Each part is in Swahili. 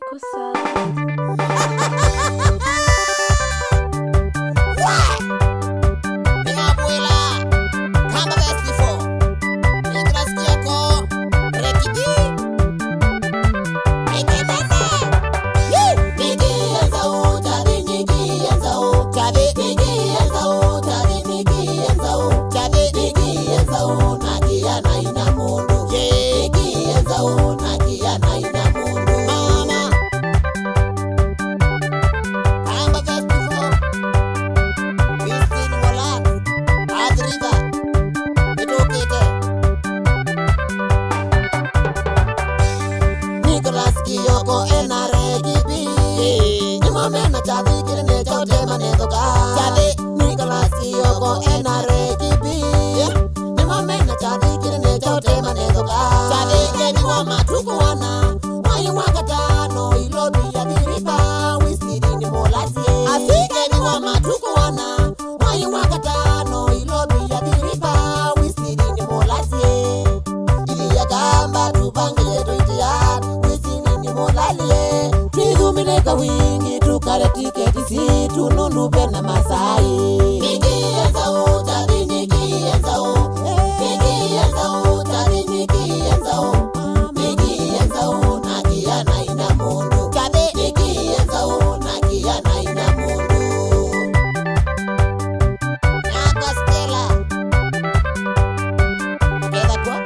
Coco Salad. Yoko enare gibi Nimamena chavi kirene chote manedoka Chavi Nicolas Yoko enare gibi Nimamena chavi kirene chote manedoka Chavi keni wa matuku wana Wayu wakatano ilobi ya diripa Wisiri ni molati Asi keni wa matuku wana Wayu wakatano ilobi ya diripa Wisiri ni molati Ili ya gamba tubangi yeto itiad Molalie, tuizumineka wingi, tukare tiketi si, tunundu pena masai. Niki enzao, tari niki enzao. Niki enzao, tari niki enzao. Niki enzao, nakia na ina mundu. Kade, niki enzao, nakia na ina mundu. Naka Stella. Keda kwa?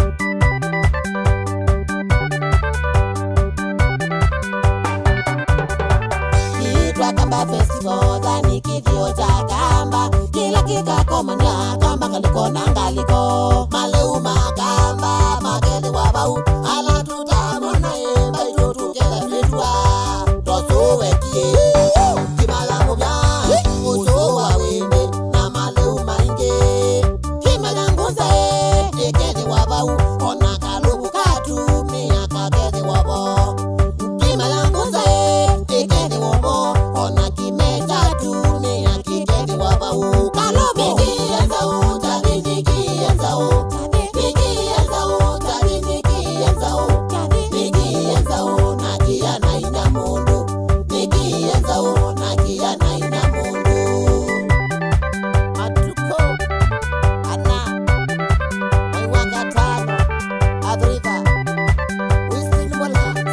Kamba festival dani kivyo cha kamba kila kika komanya kamba kaliko nangaliko maleuma kamba mageli wabau ala tutamona ye baito tukela fitwa tosuwe kie kimala mubya usowa wende na maleuma inge kimala ngunza ye dekeli wabau ona kalubu katu miya kakeli wabo kimala ngunza ye dekeli wabo ona kimeta tume ya kikeni wabau kalobo kienzao tadi nikienzao nikienzao tadi nikienzao nikienzao nakia na ina mundu nikienzao nakia na ina mundu matuko ana waiwanga tano adriva wisini molat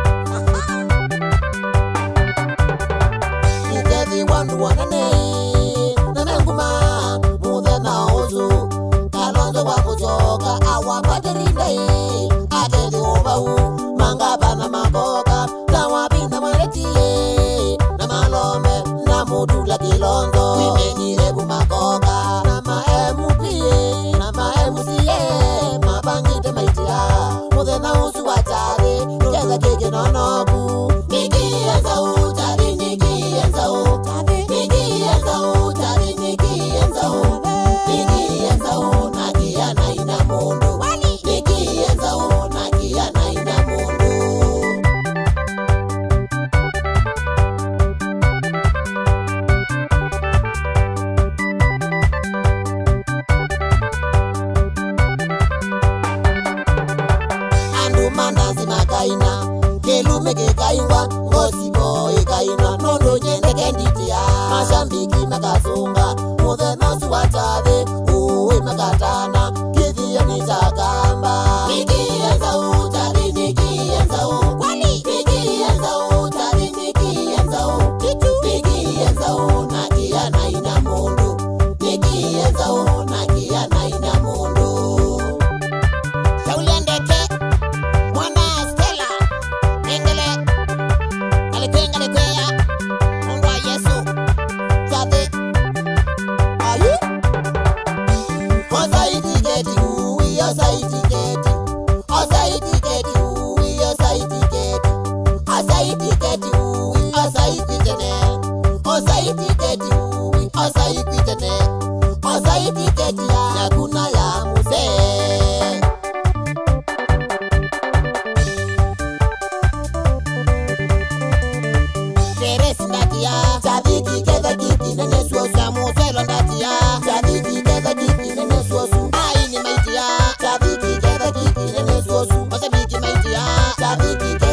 Wandu wanane na menguma muthe na uzu kalonzo wa kujoka awa paterinde ateli ubau mangaba na makoka tawa binda maretie na malome na mutula kilonzo wimenyire bumakoka na maemupie na maemusie mabangite maitia muthe na uzu watari keza keke nonoku nikienza utari nikienza utari nikienza utari nikienza nikienza nakia na ina mundu nikienza nakia na ina mundu Andu mandazi makaina kelume kekaingwa ngosibo ikaina nondo nyende kenditia mashambiki makasunga muthe nosu watave uwe makatana kithia ni chakamba nikienza utari nikienza kwani nikienza utari nikienza nikienza nakia na ina mundu nikienza nakia na ina mundu Sauliandeke mwana Stella Engele Alekwenga Mungu wa Yesu Chade Ayu Osaiti keti uwi Osaiti keti Osaiti keti uwi Osaiti keti Osaiti keti uwi Osaiti tene Osaiti keti uwi Osaiti tene Osaiti keti ya kuna ya muse Sadiki keza kiki nene suosu Amuselo ndatia Sadiki keza kiki nene suosu Aini maitia Sadiki keza kiki nene suosu Masabiki maitia Sadiki